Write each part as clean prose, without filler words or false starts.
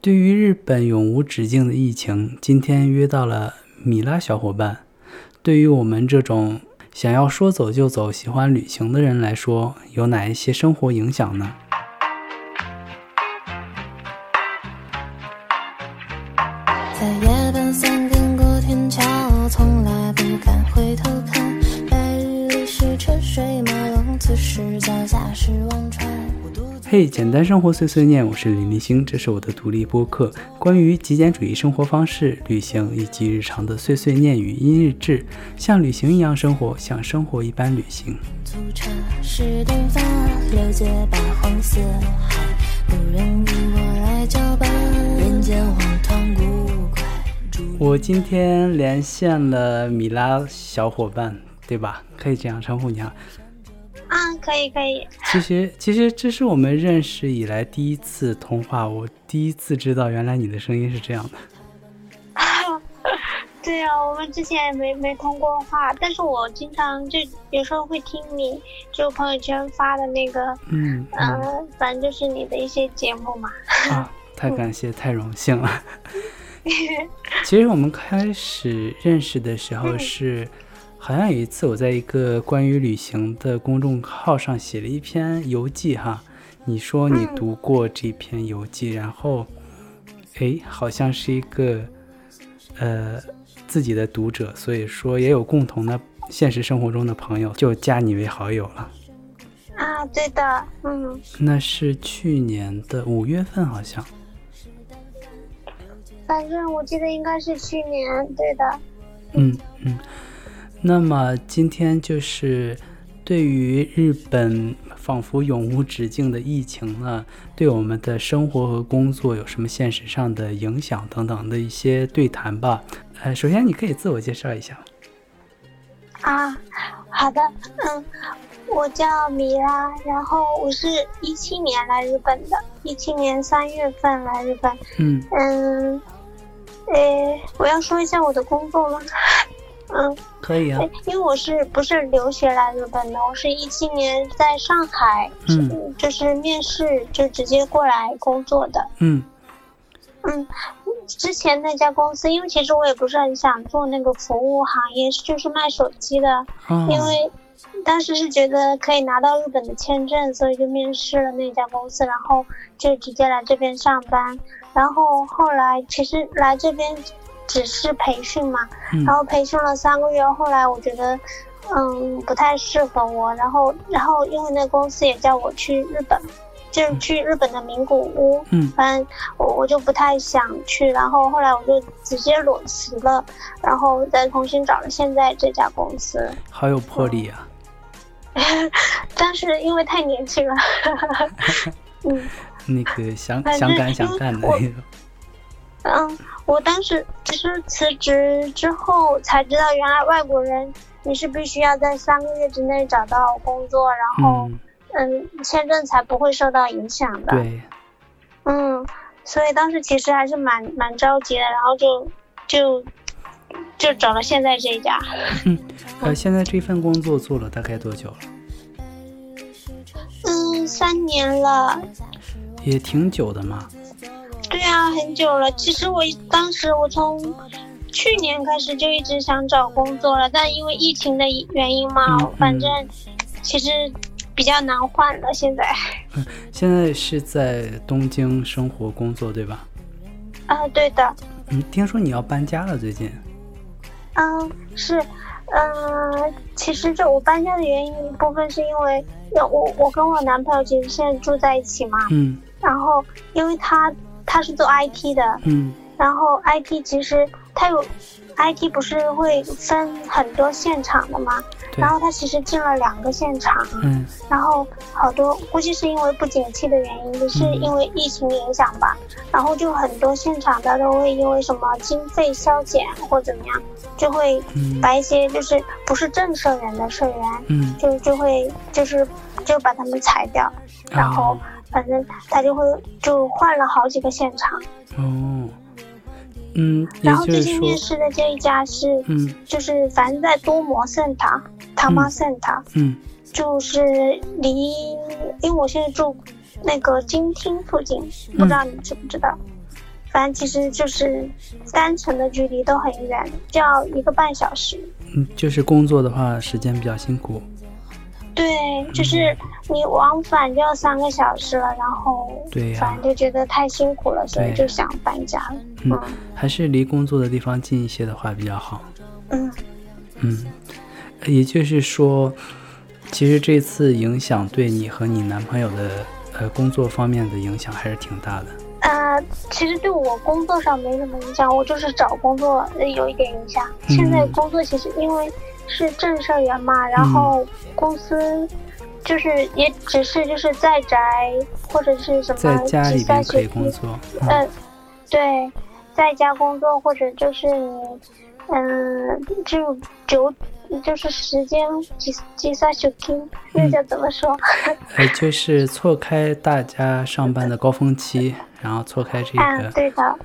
对于日本永无止境的疫情，今天约到了米拉小伙伴。对于我们这种想要说走就走、喜欢旅行的人来说，有哪一些生活影响呢？ 在夜半3点过天桥，从来不敢回头看，白日里是车水马龙，此时脚下是忘川。 嘿，简单生活碎碎念，我是林立星，这是我的独立播客，关于极简主义生活方式、旅行以及日常的碎碎念与音日志，像旅行一样生活，像生活一般旅行。 粗茶是短发，了解八荒四海，不容易我来搅拌，人间荒唐古怪。 我今天连线了米拉小伙伴，对吧？可以这样称呼你啊？ 可以。 其实这是我们认识以来第一次通话，我第一次知道原来你的声音是这样的。 对啊，我们之前没通过话，但是我经常就有时候会听你就朋友圈发的那个，反正就是你的一些节目嘛。 太感谢，太荣幸了。其实我们开始认识的时候是。好像有一次我在一个关于旅行的公众号上写了一篇游记哈，你说你读过这篇游记，然后好像是一个自己的读者，所以说也有共同的现实生活中的朋友就加你为好友了。 对的， 那是去年的5月份好像， 反正我记得应该是去年，对的。 那么今天就是对于日本仿佛永无止境的疫情呢，对我们的生活和工作有什么现实上的影响等等的一些对谈吧。首先你可以自我介绍一下。 好的，我叫米拉，然后我是17年来日本的，17年3月份来日本。我要说一下我的工作吗？ 可以啊。 因为我不是留学来日本的，我是17年在上海，就是面试就直接过来工作的。之前那家公司，因为其实我也不是很想做那个服务行业，就是卖手机的，因为当时是觉得可以拿到日本的签证，所以就面试了那家公司，然后就直接来这边上班。然后后来其实来这边只是培训嘛，然后培训了3个月，后来我觉得不太适合我，然后因为那公司也叫我去日本，就是去日本的名古屋，反正我就不太想去，然后后来我就直接裸辞了，然后再重新找了现在这家公司。 好有魄力啊。 但是因为太年轻了。 那个想干的那种。 我当时其实辞职之后才知道，原来外国人你是必须要在3个月之内找到工作，然后签证才不会受到影响的。 对。 所以当时其实还是蛮着急的，然后就找了现在这一家。 现在这份工作做了大概多久了 ？3年了。 也挺久的嘛。 对啊，很久了。其实当时我从去年开始就一直想找工作了，但因为疫情的原因嘛，反正其实比较难换了现在。 现在是在东京生活工作对吧？ 对的。 听说你要搬家了最近。 是。其实我搬家的原因一部分是因为我跟我男朋友其实现在住在一起嘛，然后因为他是做 IT 的，然后 IT 其实他有 IT 不是会分很多现场的嘛，然后他其实进了2个现场，然后好多估计是因为不景气的原因，也是因为疫情影响吧，然后就很多现场他都会因为什么经费削减或怎么样，就会把一些就是不是正社员的社员，就把他们裁掉，然后反正他就换了好几个现场。然后最近面试的这一家是，就是反正在多摩圣塔、塔玛圣塔，就是因为我现在住那个金厅附近，不知道你知不知道？ 反正其实就是单程的距离都很远，就要1个半小时。 就是工作的话时间比较辛苦。 对，就是你往返就要3个小时了，然后对呀， 反正就觉得太辛苦了，所以就想搬家了。 还是离工作的地方近一些的话比较好。也就是说，其实这次影响对你和你男朋友的工作方面的影响还是挺大的。 其实对我工作上没什么影响，我就是找工作有一点影响。现在工作其实因为是正社员嘛，然后公司就是也只是就是在宅或者是什么在家里边可以工作。 对，在家工作或者就是就是时间计算休听，那叫怎么说？ 就是错开大家上班的高峰期，然后错开这个。 对的。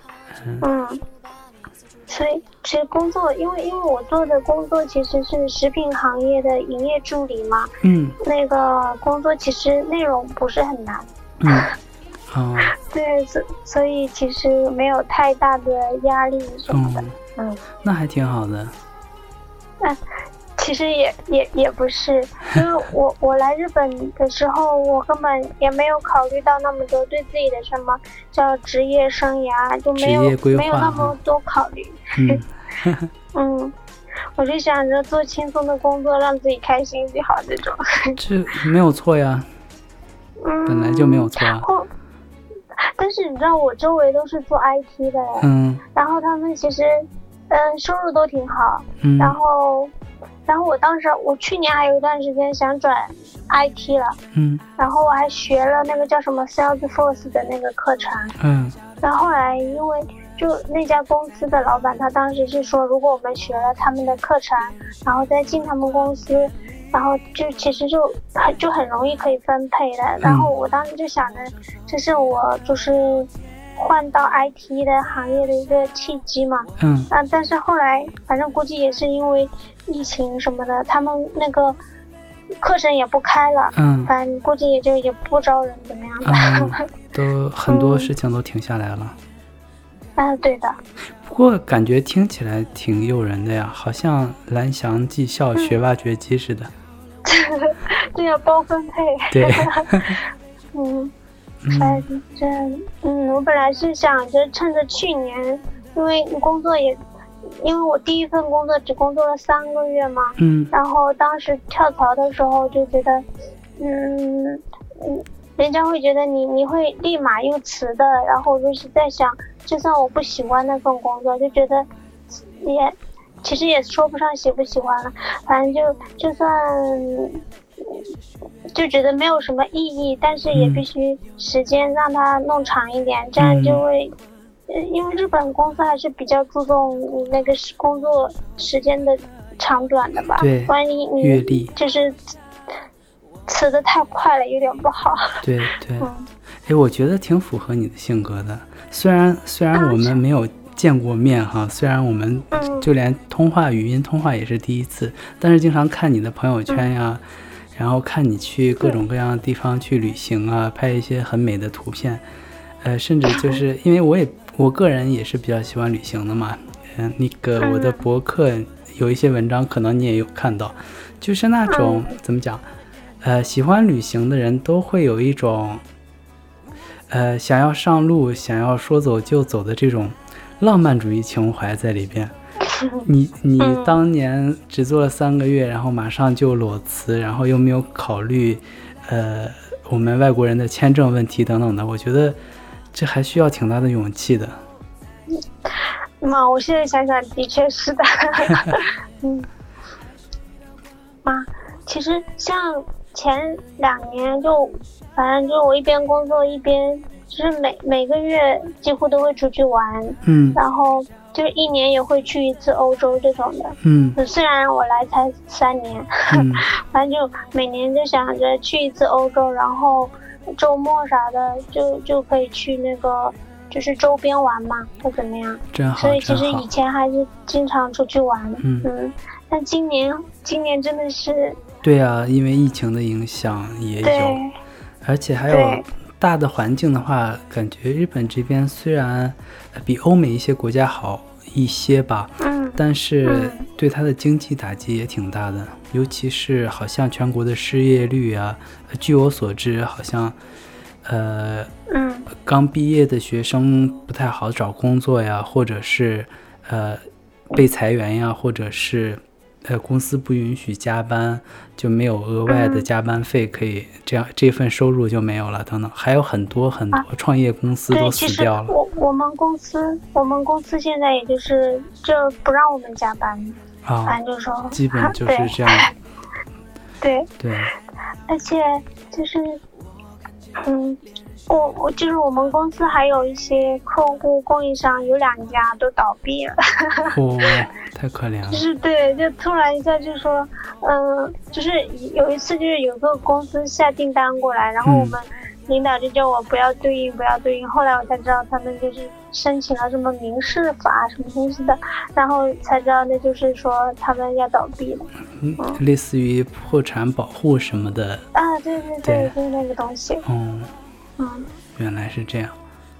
所以其实工作，因为我做的工作其实是食品行业的营业助理嘛。那个工作其实内容不是很难。对，所以其实没有太大的压力什么的。 那还挺好的。 其实也不是，因为我来日本的时候，我根本也没有考虑到那么多，对自己的什么叫职业生涯就没有那么多考虑。我就想着做轻松的工作，让自己开心就好，这种。 这没有错呀。本来就没有错啊。 但是你知道，我周围都是做 IT 的人，然后他们其实收入都挺好，然后我去年还有一段时间想转 IT 了，然后我还学了那个叫什么 Salesforce 的那个课程，然后后来因为就那家公司的老板他当时是说，如果我们学了他们的课程，然后再进他们公司，然后就其实就很容易可以分配的，然后我当时就想着，这是我就是换到 IT 的行业的一个契机嘛。但是后来反正估计也是因为疫情什么的，他们那个课程也不开了，反正估计也不招人怎么样的。 都很多事情都停下来了。 对的。 不过感觉听起来挺诱人的呀，好像蓝翔技校学挖掘机似的。 对呀，包分配。 对。 反正我本来是想着趁着去年，因为我第一份工作只工作了3个月嘛，然后当时跳槽的时候就觉得，人家会觉得你会立马又辞的，然后我就是在想，就算我不喜欢那份工作，就觉得其实也说不上喜不喜欢了，反正就算就觉得没有什么意义，但是也必须时间让它弄长一点，这样就会，因为日本公司还是比较注重那个工作时间的长短的吧。 对， 万一你就是辞得太快了，有点不好。 对。我觉得挺符合你的性格的，虽然我们没有见过面哈，虽然我们就连语音通话也是第一次，但是经常看你的朋友圈呀，然后看你去各种各样的地方去旅行啊，拍一些很美的图片，甚至就是因为我个人也是比较喜欢旅行的嘛，那个我的博客有一些文章可能你也有看到，就是那种怎么讲，喜欢旅行的人都会有一种想要上路，想要说走就走的这种浪漫主义情怀在里边。你当年只做了3个月，然后马上就裸辞，然后又没有考虑我们外国人的签证问题等等的，我觉得这还需要挺大的勇气的。 我现在想想的确是的。其实像前2年反正就我一边工作一边就是每个月几乎都会出去玩，然后就是1年也会去1次欧洲这种的，虽然我来才3年，反正就每年就想着去1次欧洲，然后周末啥的就可以去那个就是周边玩嘛，或怎么样， 真好。 所以其实以前还是经常出去玩，但今年真的是。 对啊，因为疫情的影响也有，而且还有大的环境的话，感觉日本这边虽然比欧美一些国家好一些吧，但是对它的经济打击也挺大的，尤其是好像全国的失业率啊，据我所知，好像刚毕业的学生不太好找工作呀，或者是被裁员呀，或者是公司不允许加班，就没有额外的加班费可以，这份收入就没有了等等，还有很多创业公司都死掉了。 对，其实我们公司现在也就是就不让我们加班啊，反正就说基本就是这样。 对，而且就是我就是我们公司还有一些客户供应商有2家都倒闭了。 太可怜了。 就是对，就突然一下就说，就是有一次就是有个公司下订单过来，然后我们领导就叫我不要对应，后来我才知道他们就是申请了什么民事法什么东西的，然后才知道那就是说他们要倒闭了。 类似于破产保护什么的。 啊，对，就是那个东西。 原来是这样。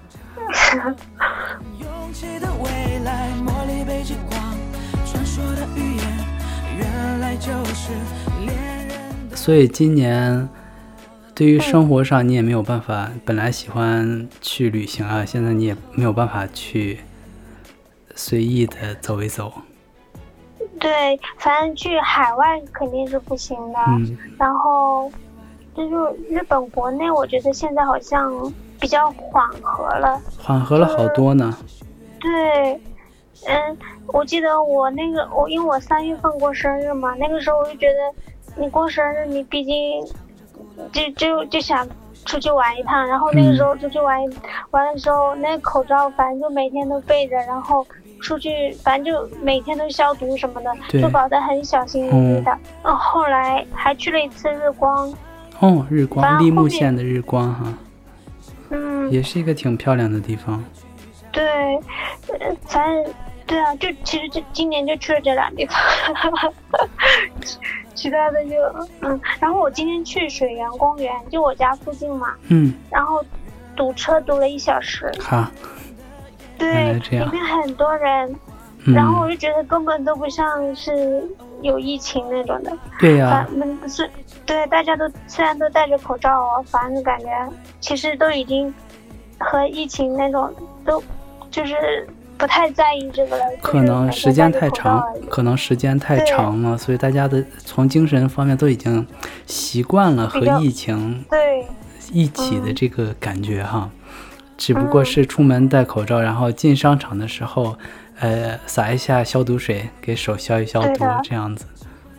所以今年对于生活上你也没有办法，本来喜欢去旅行啊，现在你也没有办法去随意的走一走。 对，反正去海外肯定是不行的。然后就是日本国内我觉得现在好像比较缓和了好多呢。 对，我记得我因为我3月份过生日嘛，那个时候我就觉得你过生日你毕竟就想出去玩一趟，然后那个时候出去玩的时候，那个口罩反正就每天都备着，然后出去反正就每天都消毒什么的，就搞得很小心翼翼的。后来还去了一次日光。 日光，立木县的日光哈。也是一个挺漂亮的地方。 对，反正对啊，就其实今年就去了这2地方。其他的就然后我今天去水源公园，就我家附近嘛，然后堵车堵了1小时。对，里面很多人，然后我就觉得根本都不像是有疫情那种的。 对呀， 对，大家都虽然都戴着口罩反正感觉其实都已经和疫情那种都就是不太在意这个了。 可能时间太长了，所以大家从精神方面都已经习惯了和疫情一起的这个感觉哈。只不过是出门戴口罩，然后进商场的时候洒一下消毒水给手消一消毒这样子。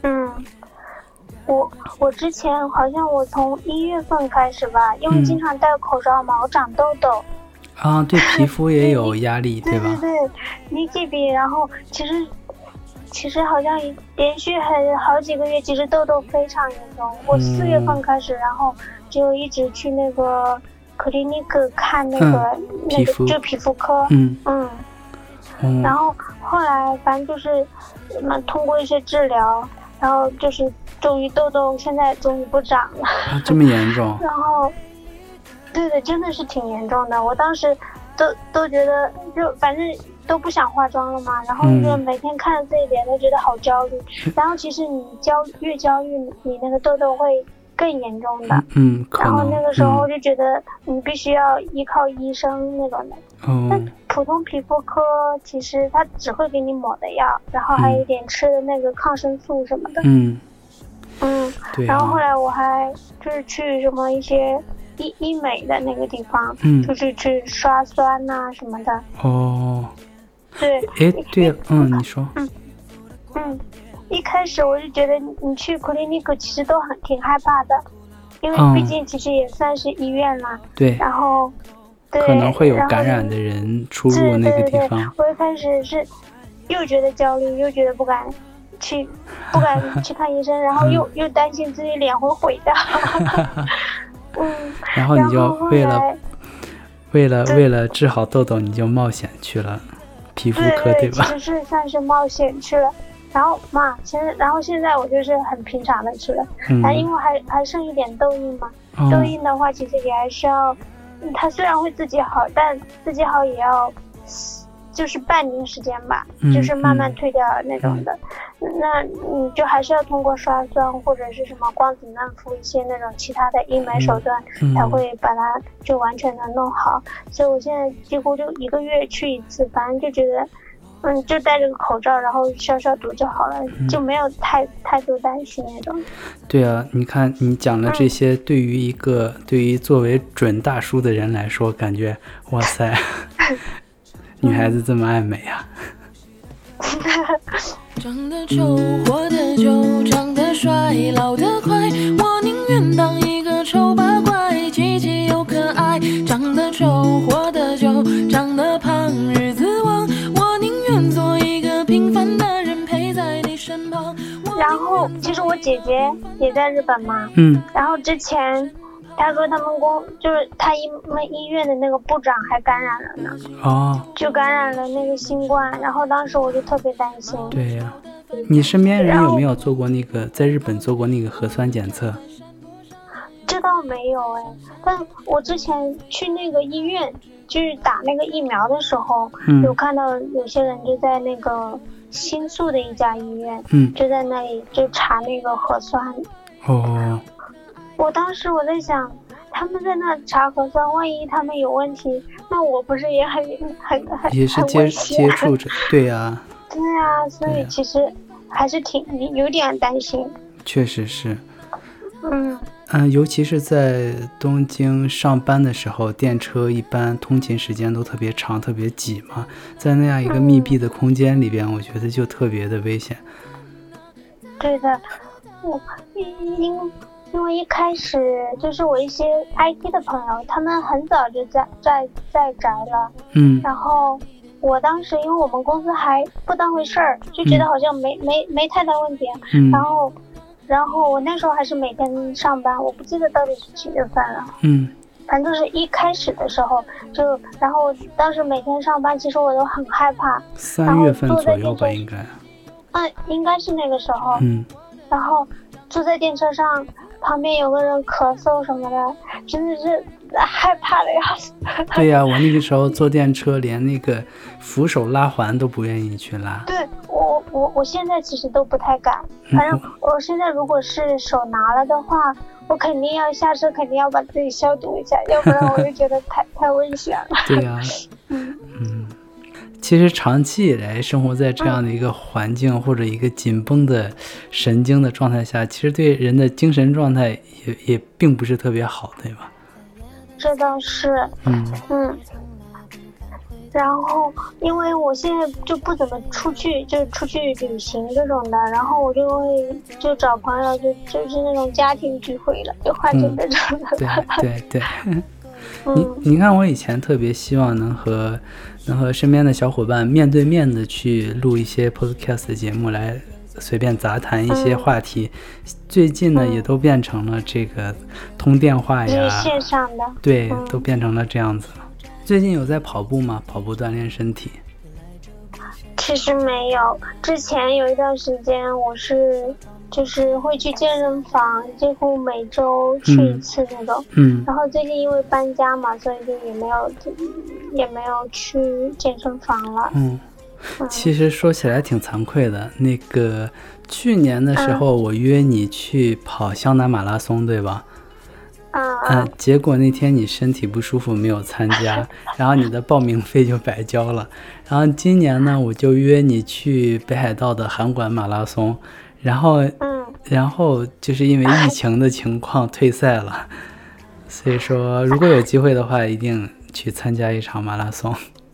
我之前好像我从1月份开始吧，因为经常戴口罩嘛，我长痘痘。 对，皮肤也有压力，对吧？ 对，尼基比，然后其实好像连续好几个月，其实痘痘非常严重。我4月份开始，然后就一直去那个克林尼克看那个就皮肤科。然后后来反正就是通过一些治疗，然后就是终于痘痘现在终于不长了。 这么严重？ 然后对，真的是挺严重的。我当时都觉得就反正都不想化妆了嘛，然后就每天看着自己脸都觉得好焦虑。然后其实你越焦虑，你那个痘痘会更严重的。然后那个时候就觉得你必须要依靠医生那种的。那普通皮肤科其实他只会给你抹的药，然后还有一点吃的那个抗生素什么的。 对。 然后后来我还就是去什么一些医美的那个地方，就是去刷酸啊什么的。对。 对，你说。 一开始我就觉得你去克林尼克其实都挺害怕的，因为毕竟其实也算是医院啦。 对。 然后，对， 可能会有感染的人出入那个地方。 对，我一开始是又觉得焦虑，又觉得不敢去看医生，然后又担心自己脸会毁掉。 然后你就为了治好痘痘，你就冒险去了皮肤科，对吧？ 其实是算是冒险去了。然后现在我就是很平常的去了。因为还剩一点痘印嘛，痘印的话其实也还需要它虽然会自己好，但自己好也要就是半年时间吧，就是慢慢退掉那种的。那你就还是要通过刷酸或者是什么光子嫩肤一些那种其他的医美手段，才会把它就完全的弄好。所以我现在几乎就1个月去1次，反正就觉得就戴着个口罩，然后消毒就好了，就没有太多担心那种。 对啊，你看你讲了这些，对于作为准大叔的人来说，感觉哇塞，女孩子这么爱美啊。 长得丑活得久，长得帅老得快，我宁愿当一个丑八怪，积极又可爱。长得丑活得久，长得胖日子旺，我宁愿做一个平凡的人陪在你身旁。 然后其实我姐姐也在日本嘛，然后之前他说他们就是他们医院的那个部长还感染了呢，就感染了那个新冠，然后当时我就特别担心。 对呀，你身边人有没有做过那个在日本做过那个核酸检测？ 这倒没有但我之前去那个医院就是打那个疫苗的时候，有看到有些人就在那个新宿的一家医院，就在那里就查那个核酸。我当时我在想，他们在那查核酸，万一他们有问题，那我不是也很也是接触着？对呀， 对呀，所以其实还是有点担心。 确实是。尤其是在东京上班的时候，电车一般通勤时间都特别长，特别挤嘛，在那样一个密闭的空间里边，我觉得就特别的危险。 对的，因为一开始就是我一些 IT 的朋友，他们很早就在宅了，然后我当时因为我们公司还不当回事儿，就觉得好像没太大问题，然后我那时候还是每天上班，我不记得到底是几月份了，反正就是一开始的时候然后当时每天上班，其实我都很害怕。 3月份左右吧，应该。 应该是那个时候。然后坐在电车上，旁边有个人咳嗽什么的，真的是害怕的要死。 对呀，我那个时候坐电车连那个扶手拉环都不愿意去拉。 对，我现在其实都不太敢，反正我现在如果是手拿了的话，我肯定要下车，肯定要把自己消毒一下，要不然我就觉得太危险了。 对呀，其实长期以来生活在这样的一个环境或者一个紧绷的神经的状态下，其实对人的精神状态也并不是特别好，对吧？ 这倒是。然后因为我现在就不怎么出去旅行这种的，然后我就会找朋友就是那种家庭聚会了，就换成这种的。 对。你看我以前特别希望能和身边的小伙伴面对面的去录一些 podcast 的节目，来随便杂谈一些话题，最近呢也都变成了这个通电话呀， 线上的。 对，都变成了这样子了。最近有在跑步吗？跑步锻炼身体？ 其实没有，之前有一段时间我就是会去健身房，几乎每周去1次那种。然后最近因为搬家嘛，所以就也没有去健身房了。 其实说起来挺惭愧的，那个去年的时候我约你去跑湘南马拉松，对吧？结果那天你身体不舒服没有参加，然后你的报名费就白交了。然后今年呢，我就约你去北海道的函馆马拉松，然后就是因为疫情的情况退赛了，所以说如果有机会的话，一定去参加一场马拉松。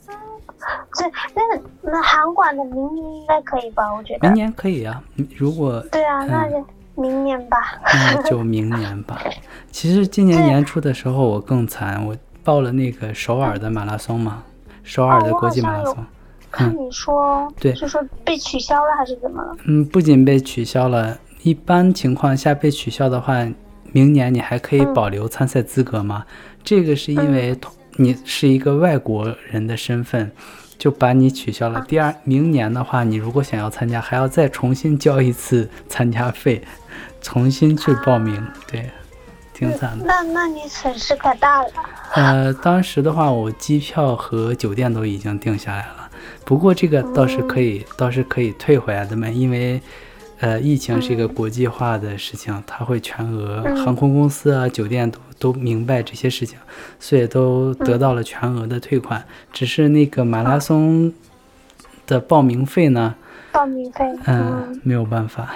那函馆的明年应该可以吧？我觉得明年可以啊，如果对啊，那就明年吧。 那就明年吧。其实今年年初的时候我更惨，我报了那个首尔的马拉松嘛，首尔的国际马拉松。 看你说， 对， 是说被取消了还是怎么了？ 不仅被取消了，一般情况下被取消的话，明年你还可以保留参赛资格吗？这个是因为你是一个外国人的身份，就把你取消了。明年的话，你如果想要参加，还要再重新交一次参加费，重新去报名。对， 挺惨的。 那你损失可大了。 当时的话，我机票和酒店都已经定下来了，不过这个倒是可以退回来的嘛，因为疫情是一个国际化的事情，它会全额，航空公司啊、酒店都明白这些事情，所以都得到了全额的退款。只是那个马拉松的报名费呢？没有办法。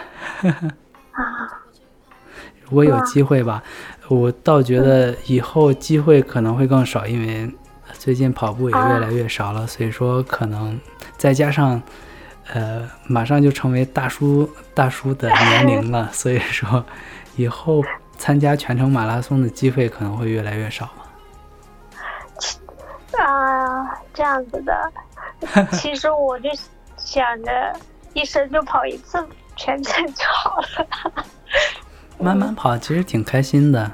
如果有机会吧，我倒觉得以后机会可能会更少，因为最近跑步也越来越少了，所以说可能再加上马上就成为大叔的年龄了，所以说以后参加全程马拉松的机会可能会越来越少这样子的。其实我就想着一生就跑一次全程就好了。 慢慢跑其实挺开心的。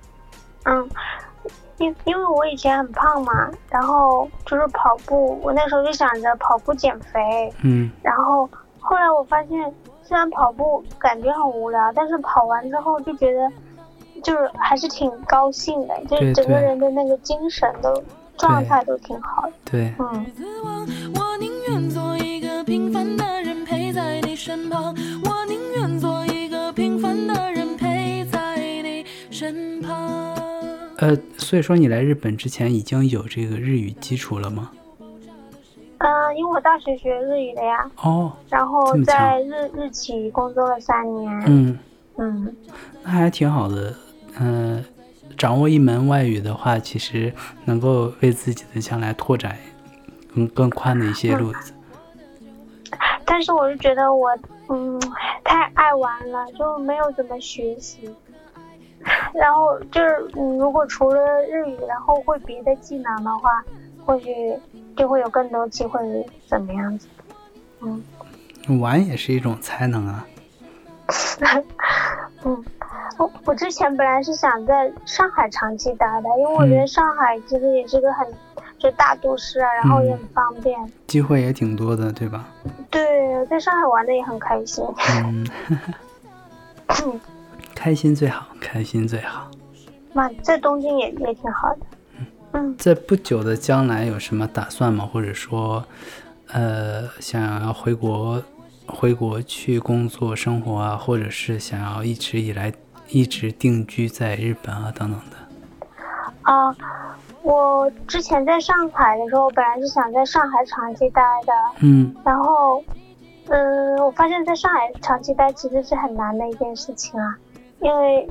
因为我以前很胖嘛，然后就是跑步，我那时候就想着跑步减肥。然后后来我发现，虽然跑步感觉很无聊，但是跑完之后就觉得就是还是挺高兴的，就是整个人的那个精神都状态都挺好的。 对。 我宁愿做一个平凡的人陪在你身旁，我宁愿做一个平凡的人陪在你身旁。 所以说你来日本之前已经有这个日语基础了吗？ 因为我大学学日语的呀。然后在日企工作了3年。 那还挺好的。掌握一门外语的话，其实能够为自己的将来拓展更宽的一些路子。 但是我就觉得我太爱玩了，就没有怎么学习。然后就是如果除了日语然后会别的技能的话，或许就会有更多机会怎么样子。 玩也是一种才能啊。 我之前本来是想在上海长期待的，因为我觉得上海其实也是个就大都市啊，然后也很方便， 机会也挺多的，对吧？ 对，在上海玩的也很开心。 开心最好，开心最好。 在东京也挺好的。 在不久的将来有什么打算吗？或者说想要回国去工作生活啊，或者是想要一直定居在日本啊等等的？ 我之前在上海的时候本来是想在上海长期待的。然后我发现在上海长期待其实是很难的一件事情啊，因为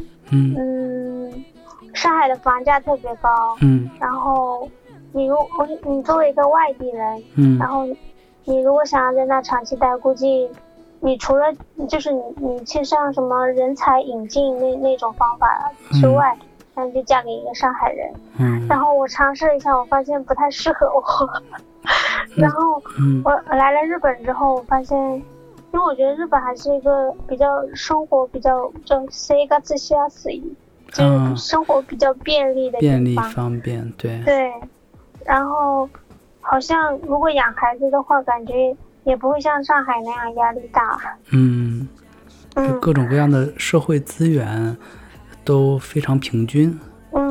上海的房价特别高。然后你作为一个外地人，然后你如果想要在那长期待，估计你除了就是你去上什么人才引进那种方法之外，那你就嫁给一个上海人。然后我尝试了一下，我发现不太适合我。然后我来了日本之后，我发现，因为我觉得日本还是一个生活比较生活しやすい，就是生活比较便利的地方， 便利方便，对。 然后好像如果养孩子的话，感觉也不会像上海那样压力大。 各种各样的社会资源都非常平均。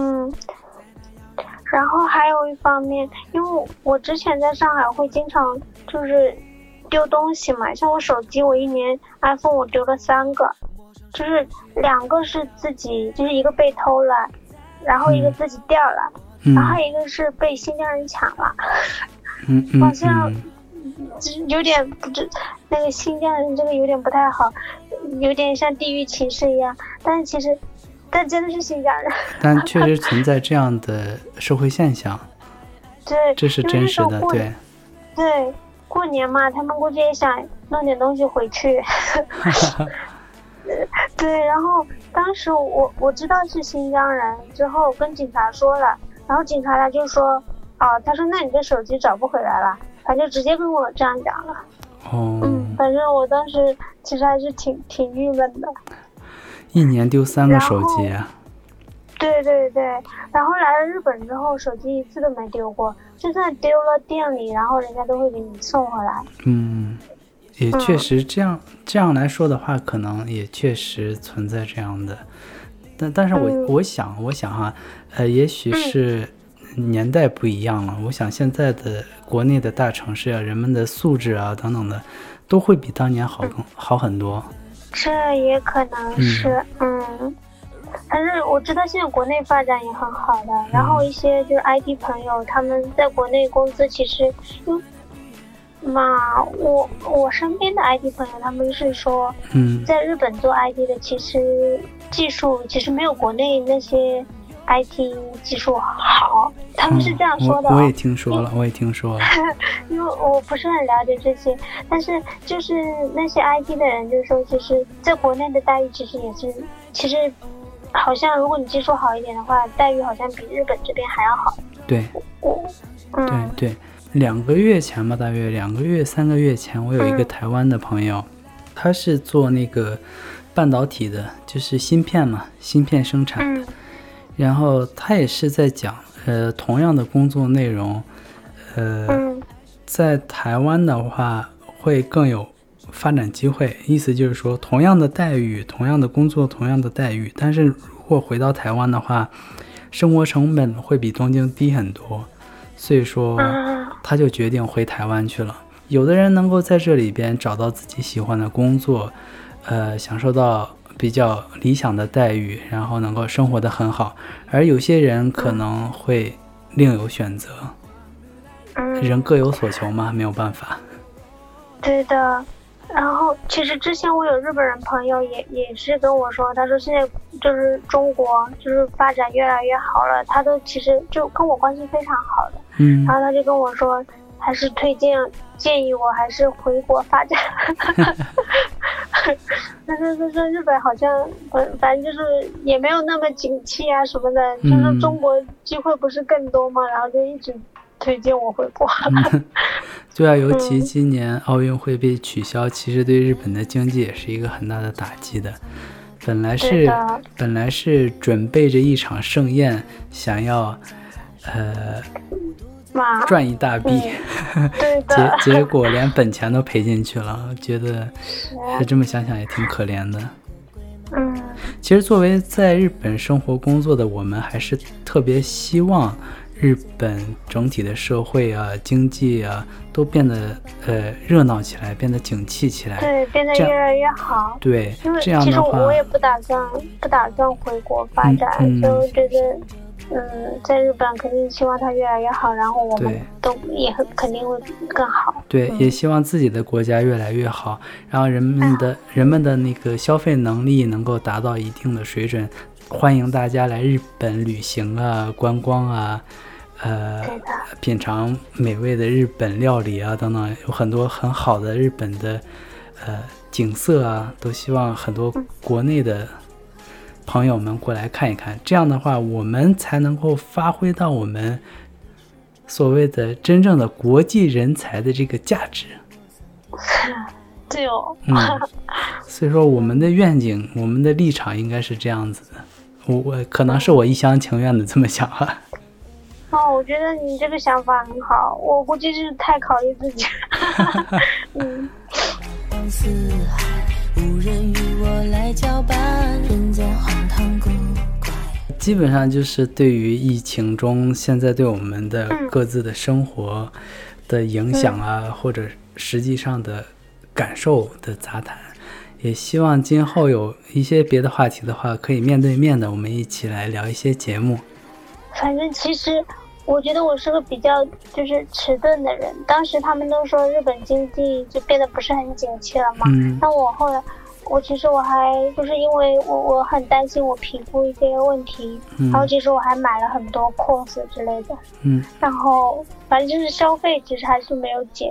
然后还有一方面，因为我之前在上海会经常就是丢东西嘛，像我手机，我一年 iPhone 我丢了3个，就是2个是自己，就是一个被偷了，然后一个自己掉了，然后一个是被新疆人抢了。好像有点那个新疆人这个有点不太好，有点像地域歧视一样，但真的是新疆人。 但确实存在这样的社会现象。 对， 这是真实的。 对，过年嘛，他们估计也想弄点东西回去。对，然后当时我知道是新疆人之后跟警察说了，然后警察他就说他说那你的手机找不回来了，他就直接跟我这样讲了。反正我当时其实还是挺郁闷的。 一年丢3个手机啊。 对，然后来了日本之后，手机一次都没丢过，就算丢了店里，然后人家都会给你送回来。 也确实这样来说的话，可能也确实存在这样的但是我想哈，也许是年代不一样了。我想现在的国内的大城市啊，人们的素质啊等等的，都会比当年好很多。 这也可能是，但是我知道现在国内发展也很好的，然后一些就是 IT 朋友，他们在国内工资其实，我身边的 IT 朋友，他们是说，在日本做 IT 的，其实技术其实没有国内那些 IT 技术好，他们是这样说的。 我也听说了， 因为我不是很了解这些，但是就是那些 IT 的人就说，其实在国内的待遇其实好像如果你技术好一点的话，待遇好像比日本这边还要好。 对，对，2个月前吧，大约2个月3个月前，我有一个台湾的朋友，他是做那个半导体的，就是芯片嘛，芯片生产的。然后他也是在讲，同样的工作内容，在台湾的话会更有发展机会，意思就是说同样的待遇，同样的工作，同样的待遇，但是如果回到台湾的话，生活成本会比东京低很多，所以说他就决定回台湾去了。有的人能够在这里边找到自己喜欢的工作，享受到比较理想的待遇，然后能够生活得很好，而有些人可能会另有选择。人各有所求嘛，没有办法。 对的。然后其实之前我有日本人朋友也是跟我说，他说现在就是中国就是发展越来越好了，他都其实就跟我关系非常好的，然后他就跟我说还是建议我还是回国发展。但是就是日本好像反正就是也没有那么景气啊什么的，就是中国机会不是更多吗？然后就一直推荐我回国。 对啊，尤其今年奥运会被取消，其实对日本的经济也是一个很大的打击的。本来是准备着一场盛宴，想要赚一大笔， 对的。 结果连本钱都赔进去了，觉得这么想想也挺可怜的。其实作为在日本生活工作的我们，还是特别希望日本整体的社会啊、经济啊都变得热闹起来，变得景气起来， 对，变得越来越好。 对， 因为这样的话， 其实我也不打算回国发展，就觉得在日本肯定希望它越来越好，然后我们都也肯定会更好。 对，也希望自己的国家越来越好，然后人们的那个消费能力能够达到一定的水准。欢迎大家来日本旅行啊、观光啊，品尝美味的日本料理啊等等，有很多很好的日本的景色啊，都希望很多国内的朋友们过来看一看。这样的话，我们才能够发挥到我们所谓的真正的国际人才的这个价值。 对哦。 所以说我们的愿景，我们的立场应该是这样子的。我可能是我一厢情愿的这么想啊。 我觉得你这个想法很好，我估计是太考虑自己。 基本上就是对于疫情中现在对我们的各自的生活的影响啊，或者实际上的感受的杂谈。也希望今后有一些别的话题的话，可以面对面的我们一起来聊一些节目。 反正其实我觉得我是个比较就是迟钝的人，当时他们都说日本经济就变得不是很景气了嘛，但我后来其实我还就是因为我很担心我皮肤一些问题，然后其实我还买了很多 course 之类的，然后反正就是消费其实还是没有减，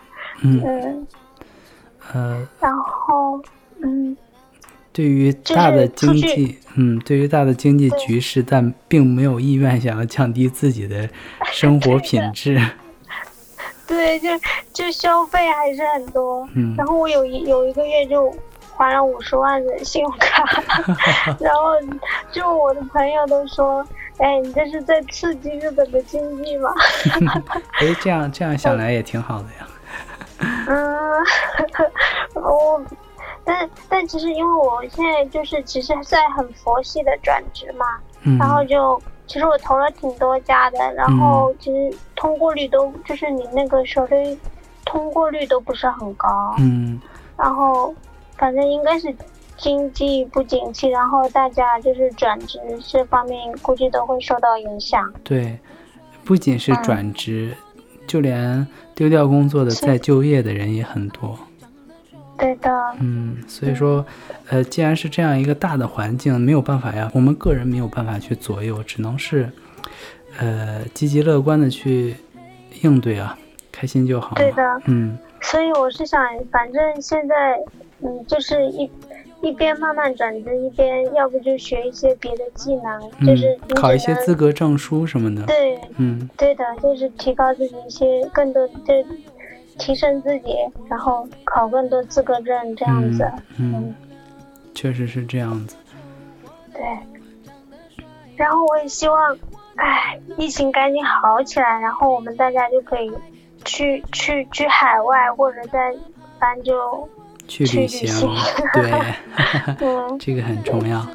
然后对于大的经济，对于大的经济局势，但并没有意愿想要降低自己的生活品质。 对，就消费还是很多，然后我有一个月就还了50万的信用卡，然后就我的朋友都说，你这是在刺激日本的经济吗？ 这样想来也挺好的呀。 但其实因为我现在就是其实在很佛系的转职嘛，然后其实我投了挺多家的，然后其实通过率都就是你那个手里通过率都不是很高，然后反正应该是经济不景气，然后大家就是转职这方面估计都会受到影响。 对，不仅是转职，就连丢掉工作的再就业的人也很多。 对的。 所以说既然是这样一个大的环境，没有办法呀，我们个人没有办法去左右，只能是积极乐观的去应对啊，开心就好。 对的。所以我是想反正现在就是一边慢慢转职，一边要不就学一些别的技能，就是考一些资格证书什么的。 对，对的，就是提高自己一些更多的提升自己，然后考更多资格证这样子。 确实是这样子。 对，然后我也希望疫情赶紧好起来，然后我们大家就可以去海外，或者在班就去旅行。对这个很重要。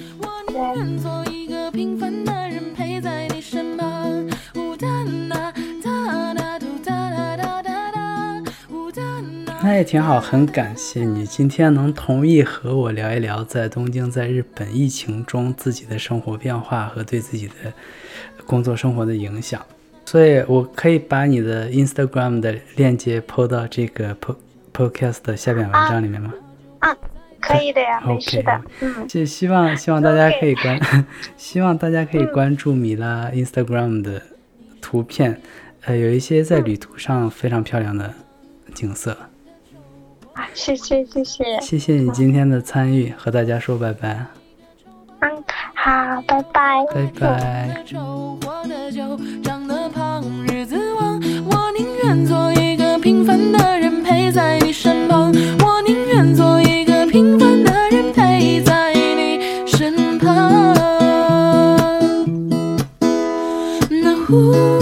那也挺好，很感谢你今天能同意和我聊一聊在东京在日本疫情中自己的生活变化和对自己的工作生活的影响。所以我可以把你的 Instagram 的链接 po 到这个 podcast 的下边文章里面吗？ 可以的呀，没事的。 就希望大家可以希望大家可以关注米拉 Instagram 的图片，有一些在旅途上非常漂亮的景色。 谢谢你今天的参与，和大家说拜拜。 好，拜拜。 拜拜。 长得胖日子旺，我宁愿做一个平凡的人陪在你身旁，我宁愿做一个平凡的人陪在你身旁。